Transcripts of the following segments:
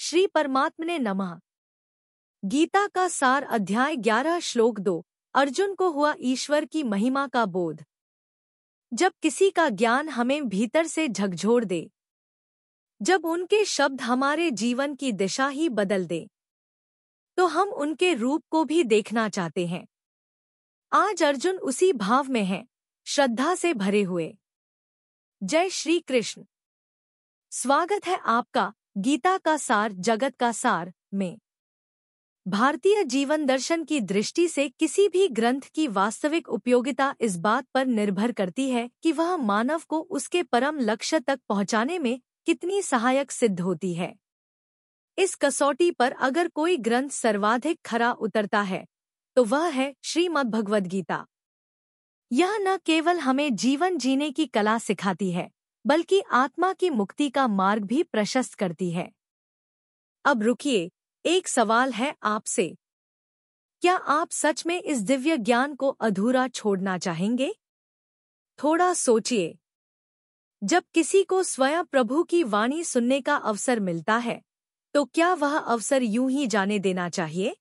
श्री परमात्मने नमः। गीता का सार अध्याय 11 श्लोक 2। अर्जुन को हुआ ईश्वर की महिमा का बोध। जब किसी का ज्ञान हमें भीतर से झकझोर दे, जब उनके शब्द हमारे जीवन की दिशा ही बदल दे, तो हम उनके रूप को भी देखना चाहते हैं। आज अर्जुन उसी भाव में है, श्रद्धा से भरे हुए। जय श्री कृष्ण। स्वागत है आपका गीता का सार जगत का सार में। भारतीय जीवन दर्शन की दृष्टि से किसी भी ग्रंथ की वास्तविक उपयोगिता इस बात पर निर्भर करती है कि वह मानव को उसके परम लक्ष्य तक पहुंचाने में कितनी सहायक सिद्ध होती है। इस कसौटी पर अगर कोई ग्रंथ सर्वाधिक खरा उतरता है तो वह है श्रीमद् भगवद गीता। यह न केवल हमें जीवन जीने की कला सिखाती है, बल्कि आत्मा की मुक्ति का मार्ग भी प्रशस्त करती है। अब रुकिए, एक सवाल है आपसे। क्या आप सच में इस दिव्य ज्ञान को अधूरा छोड़ना चाहेंगे? थोड़ा सोचिए। जब किसी को स्वयं प्रभु की वाणी सुनने का अवसर मिलता है, तो क्या वह अवसर यूं ही जाने देना चाहिए?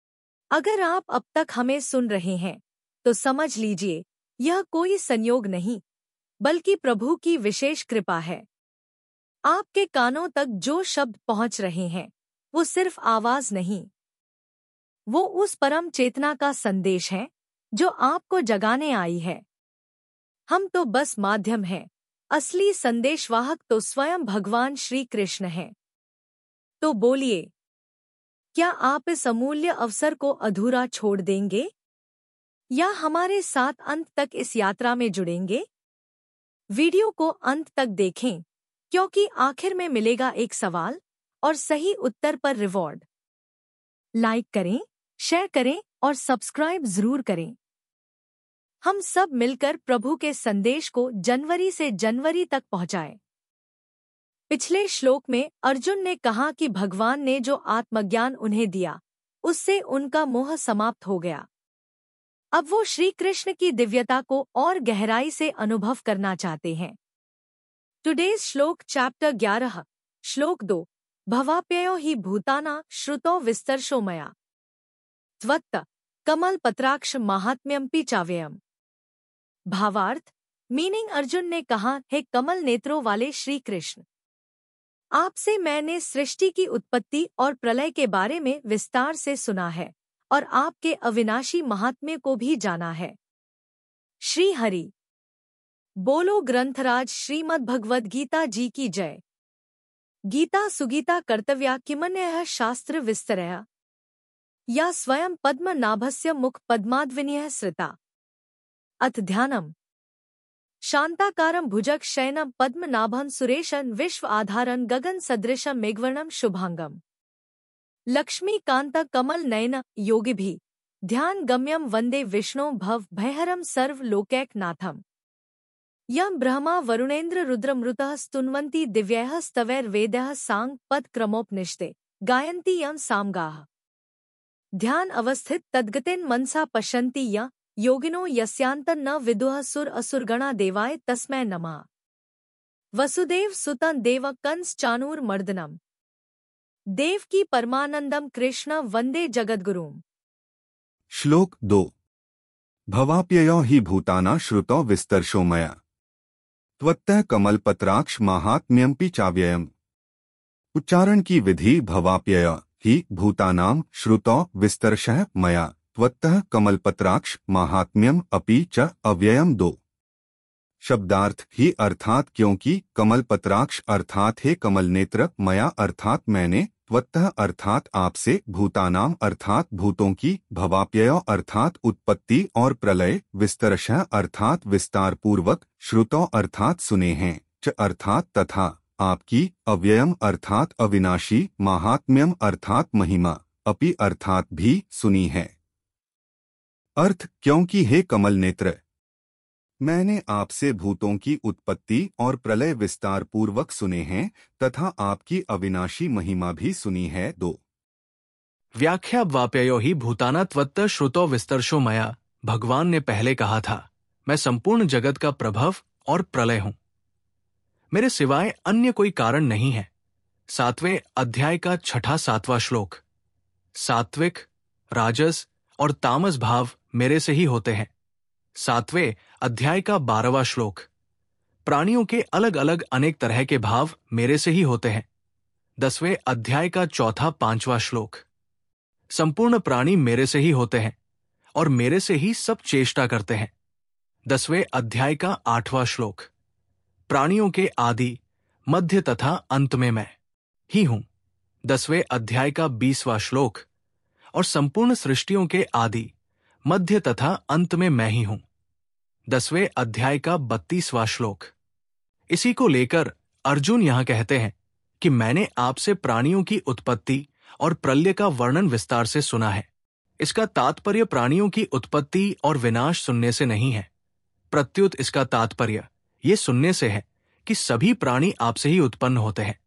अगर आप अब तक हमें सुन रहे हैं, तो समझ लीजिए, यह कोई संयोग नहीं, बल्कि प्रभु की विशेष कृपा है। आपके कानों तक जो शब्द पहुंच रहे हैं, वो सिर्फ आवाज नहीं, वो उस परम चेतना का संदेश है जो आपको जगाने आई है। हम तो बस माध्यम हैं, असली संदेशवाहक तो स्वयं भगवान श्री कृष्ण हैं। तो बोलिए, क्या आप इस अमूल्य अवसर को अधूरा छोड़ देंगे, या हमारे साथ अंत तक इस यात्रा में जुड़ेंगे? वीडियो को अंत तक देखें, क्योंकि आखिर में मिलेगा एक सवाल और सही उत्तर पर रिवॉर्ड। लाइक करें, शेयर करें और सब्सक्राइब जरूर करें। हम सब मिलकर प्रभु के संदेश को जनवरी से जनवरी तक पहुंचाएं। पिछले श्लोक में अर्जुन ने कहा कि भगवान ने जो आत्मज्ञान उन्हें दिया, उससे उनका मोह समाप्त हो गया। अब वो श्री कृष्ण की दिव्यता को और गहराई से अनुभव करना चाहते हैं। टुडेज श्लोक चैप्टर 11 श्लोक 2। भवाप्ययो हि भूताना श्रुतो विस्तर्शो मया त्वत्त कमल पत्राक्ष माहात्म्यम्पि चाव्ययम्। भावार्थ मीनिंग, अर्जुन ने कहा, हे कमल नेत्रों वाले श्री कृष्ण, आपसे मैंने सृष्टि की उत्पत्ति और प्रलय के बारे में विस्तार से सुना है और आपके अविनाशी महात्म्य को भी जाना है। श्री हरि बोलो। ग्रंथराज श्रीमद् भगवद गीता जी की जय। गीता सुगीता कर्तव्या किमन्यः शास्त्र विस्तरया या स्वयं पद्मनाभस्य मुख पद्माद्विनीयः श्रिता। अथ ध्यानम्। शांताकारं भुजग शयनं पद्मनाभं सुरेशं विश्व आधारं गगन सदृशं मेघवर्णं शुभांगम्। लक्ष्मीकांत कमल नयन योगिभिः ध्यान गम्यं वंदे विष्णु भव भयहरं सर्व लोकैकनाथम्। यं ब्रह्मा वरुणेन्द्र रुद्रमृतः स्तुन्वन्ति दिव्यैः स्तवैर्वेदैः सांग पद क्रमोपनिषदे गायन्ति यं सामगाः। ध्यान अवस्थित तद्गतेन मनसा पश्यन्ति यं योगिनो यस्यान्तं न विदुः सुर असुरगणा देवाय तस्मै नमः। वसुदेव सुतं देव कंस चाणूरमर्दनम्। देवकी परमानंदम कृष्ण वंदे जगद्गुरुम्। श्लोक 2। भवाप्ययो हि भूताना श्रुतो विस्तर्शो मया त्वत्तः कमलपत्राक्ष माहात्म्यम्पि चाव्ययम्। उच्चारण की विधि। भवाप्यय हि भूतानां श्रुतो विस्तर्शः मया त्वत्तः कमलपत्राक्ष माहात्म्यम् अपि च अव्ययम्। 2। शब्दार्थ ही अर्थात क्योंकि, कमलपत्राक्ष अर्थात है कमल नेत्र, मया अर्थात मैंने, त्वत्तः अर्थात आपसे, भूतानाम अर्थात भूतों की, भवाप्ययो अर्थात उत्पत्ति और प्रलय, विस्तरशः अर्थात विस्तार पूर्वक, श्रुतो अर्थात सुने हैं, च अर्थात तथा, आपकी, अव्ययम अर्थात अविनाशी, माहात्म्यम अर्थात महिमा, अपि अर्थात भी सुनी है। अर्थ क्योंकि हे कमल नेत्र, मैंने आपसे भूतों की उत्पत्ति और प्रलय विस्तार पूर्वक सुने हैं तथा आपकी अविनाशी महिमा भी सुनी है। 2। व्याख्या। वाप्ययो ही भूताना त्वत्त श्रुतो विस्तर्शो मया। भगवान ने पहले कहा था, मैं संपूर्ण जगत का प्रभव और प्रलय हूं, मेरे सिवाय अन्य कोई कारण नहीं है। 7वें अध्याय का 6-7वां श्लोक। सात्विक, राजस और तामस भाव मेरे से ही होते हैं। 7वें अध्याय का 12वां श्लोक। प्राणियों के अलग अलग अनेक तरह के भाव मेरे से ही होते हैं। 10वें अध्याय का 4-5वां श्लोक। संपूर्ण प्राणी मेरे से ही होते हैं और मेरे से ही सब चेष्टा करते हैं। 10वें अध्याय का 8वां श्लोक। प्राणियों के आदि, मध्य तथा अंत में मैं ही हूं। 10वें अध्याय का 20वां श्लोक। और संपूर्ण सृष्टियों के आदि, मध्य तथा अंत में मैं ही हूं। 10वें अध्याय का 32वां श्लोक। इसी को लेकर अर्जुन यहां कहते हैं कि मैंने आपसे प्राणियों की उत्पत्ति और प्रलय का वर्णन विस्तार से सुना है। इसका तात्पर्य प्राणियों की उत्पत्ति और विनाश सुनने से नहीं है, प्रत्युत इसका तात्पर्य ये सुनने से है कि सभी प्राणी आपसे ही उत्पन्न होते हैं,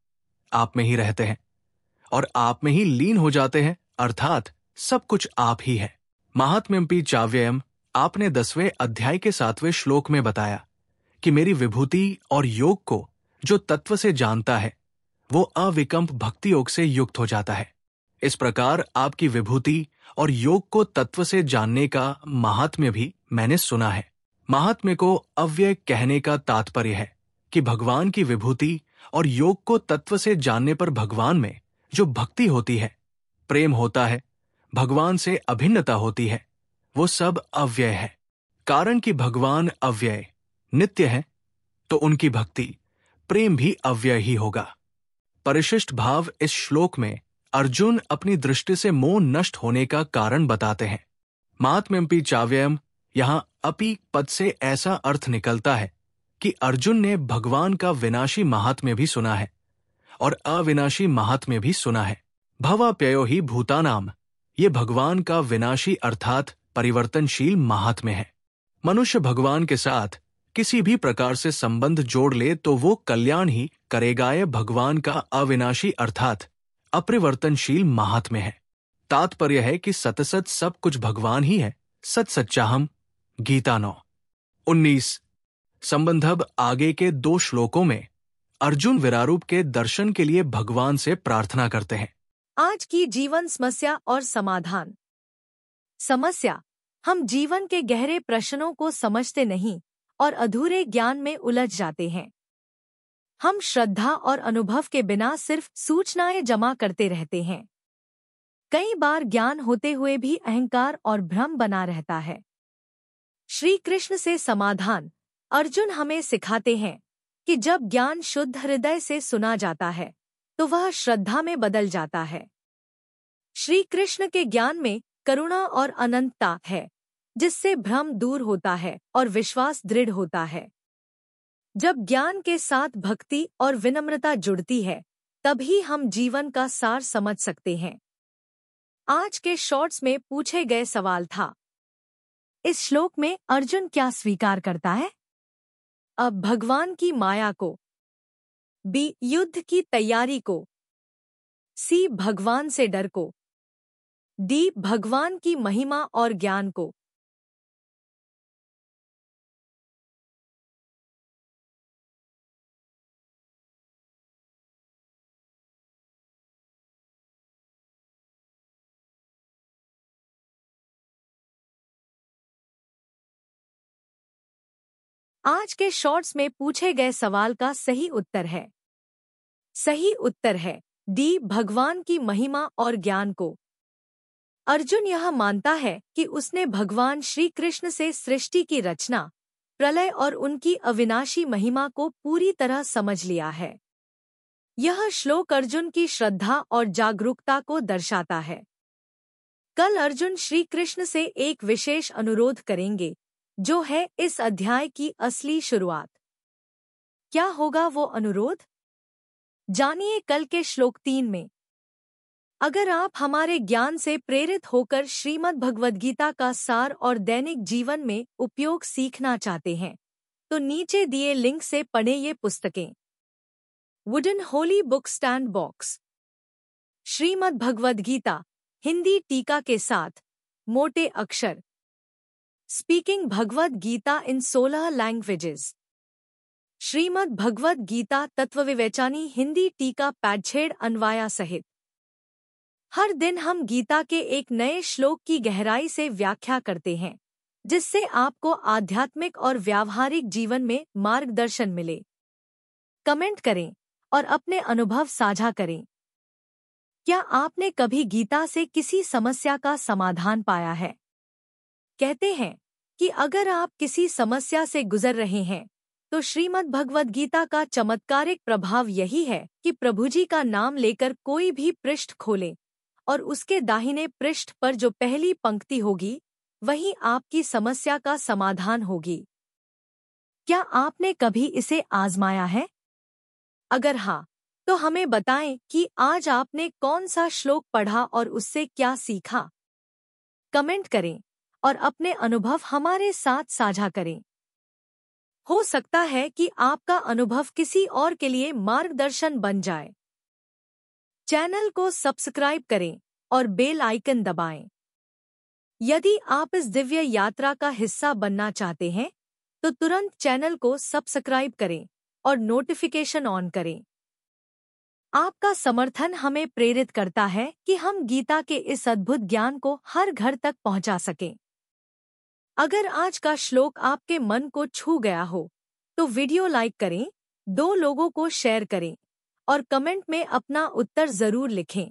आप में ही रहते हैं और आप में ही लीन हो जाते हैं, अर्थात सब कुछ आप ही है। महात्म्यम्पि चाव्ययम् आपने 10वें अध्याय के 7वें श्लोक में बताया कि मेरी विभूति और योग को जो तत्व से जानता है वो अविकल्प भक्ति योग से युक्त हो जाता है। इस प्रकार आपकी विभूति और योग को तत्व से जानने का महात्म्य भी मैंने सुना है। महात्म्य को अव्यय कहने का तात्पर्य है कि भगवान की विभूति और योग को तत्व से जानने पर भगवान में जो भक्ति होती है, प्रेम होता है, भगवान से अभिन्नता होती है, वो सब अव्यय है। कारण कि भगवान अव्यय नित्य है तो उनकी भक्ति, प्रेम भी अव्यय ही होगा। परिशिष्ट भाव इस श्लोक में अर्जुन अपनी दृष्टि से मोह नष्ट होने का कारण बताते हैं। महात्म्यम्पि चाव्ययम् यहां अपि पद से ऐसा अर्थ निकलता है कि अर्जुन ने भगवान का विनाशी महात्म्य भी सुना है और अविनाशी महात्म्य भी सुना है। भवाप्ययो हि भूतानाम, ये भगवान का विनाशी अर्थात परिवर्तनशील महात्म्य है। मनुष्य भगवान के साथ किसी भी प्रकार से संबंध जोड़ ले तो वो कल्याण ही करेगा। यह भगवान का अविनाशी अर्थात अपरिवर्तनशील महात्म्य है। तात्पर्य है कि सतसत सब कुछ भगवान ही है। सत सच्चाहम। गीता 9:19। संबंधब आगे के 2 श्लोकों में अर्जुन विरारूप के दर्शन के लिए भगवान से प्रार्थना करते हैं। आज की जीवन समस्या और समाधान। समस्या, हम जीवन के गहरे प्रश्नों को समझते नहीं और अधूरे ज्ञान में उलझ जाते हैं। हम श्रद्धा और अनुभव के बिना सिर्फ सूचनाएं जमा करते रहते हैं। कई बार ज्ञान होते हुए भी अहंकार और भ्रम बना रहता है। श्री कृष्ण से समाधान। अर्जुन हमें सिखाते हैं कि जब ज्ञान शुद्ध हृदय से सुना जाता है तो वह श्रद्धा में बदल जाता है। श्री कृष्ण के ज्ञान में करुणा और अनंतता है, जिससे भ्रम दूर होता है और विश्वास दृढ़ होता है। जब ज्ञान के साथ भक्ति और विनम्रता जुड़ती है, तभी हम जीवन का सार समझ सकते हैं। आज के शॉर्ट्स में पूछे गए सवाल था, इस श्लोक में अर्जुन क्या स्वीकार करता है? अब भगवान की माया को, बी युद्ध की तैयारी को, सी भगवान से डर को, डी भगवान की महिमा और ज्ञान को। आज के शॉर्ट्स में पूछे गए सवाल का सही उत्तर है डी भगवान की महिमा और ज्ञान को। अर्जुन यह मानता है कि उसने भगवान श्री कृष्ण से सृष्टि की रचना, प्रलय और उनकी अविनाशी महिमा को पूरी तरह समझ लिया है। यह श्लोक अर्जुन की श्रद्धा और जागरूकता को दर्शाता है। कल अर्जुन श्री कृष्ण से एक विशेष अनुरोध करेंगे, जो है इस अध्याय की असली शुरुआत। क्या होगा वो अनुरोध? जानिए कल के श्लोक 3 में। अगर आप हमारे ज्ञान से प्रेरित होकर श्रीमद् भगवद गीता का सार और दैनिक जीवन में उपयोग सीखना चाहते हैं, तो नीचे दिए लिंक से पढ़ें ये पुस्तकें। Wooden holy book stand box, Shrimad Bhagavad Gita Hindi टीका के साथ, मोटे अक्षर, speaking Bhagavad Gita in 16 languages, Shrimad Bhagavad Gita तत्वविवेचनी हिंदी टीका पैडछेड़ अन्वाया सहित। हर दिन हम गीता के एक नए श्लोक की गहराई से व्याख्या करते हैं, जिससे आपको आध्यात्मिक और व्यावहारिक जीवन में मार्गदर्शन मिले। कमेंट करें और अपने अनुभव साझा करें। क्या आपने कभी गीता से किसी समस्या का समाधान पाया है? कहते हैं कि अगर आप किसी समस्या से गुजर रहे हैं, तो श्रीमद् भगवद गीता का चमत्कारिक प्रभाव यही है कि प्रभु जी का नाम लेकर कोई भी पृष्ठ खोले और उसके दाहिने पृष्ठ पर जो पहली पंक्ति होगी, वही आपकी समस्या का समाधान होगी। क्या आपने कभी इसे आजमाया है? अगर हाँ, तो हमें बताएं कि आज आपने कौन सा श्लोक पढ़ा और उससे क्या सीखा। कमेंट करें और अपने अनुभव हमारे साथ साझा करें। हो सकता है कि आपका अनुभव किसी और के लिए मार्गदर्शन बन जाए। चैनल को सब्सक्राइब करें और बेल आइकन दबाएं। यदि आप इस दिव्य यात्रा का हिस्सा बनना चाहते हैं, तो तुरंत चैनल को सब्सक्राइब करें और नोटिफिकेशन ऑन करें। आपका समर्थन हमें प्रेरित करता है कि हम गीता के इस अद्भुत ज्ञान को हर घर तक पहुंचा सकें। अगर आज का श्लोक आपके मन को छू गया हो, तो वीडियो लाइक करें, 2 लोगों को शेयर करें और कमेंट में अपना उत्तर जरूर लिखें।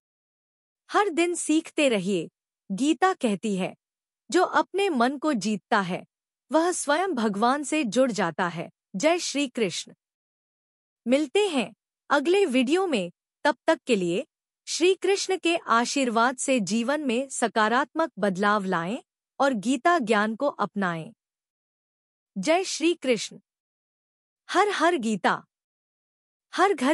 हर दिन सीखते रहिए। गीता कहती है, जो अपने मन को जीतता है, वह स्वयं भगवान से जुड़ जाता है। जय श्री कृष्ण। मिलते हैं अगले वीडियो में। तब तक के लिए श्री कृष्ण के आशीर्वाद से जीवन में सकारात्मक बदलाव लाएं और गीता ज्ञान को अपनाएं। जय श्री कृष्ण। हर हर गीता। हर घर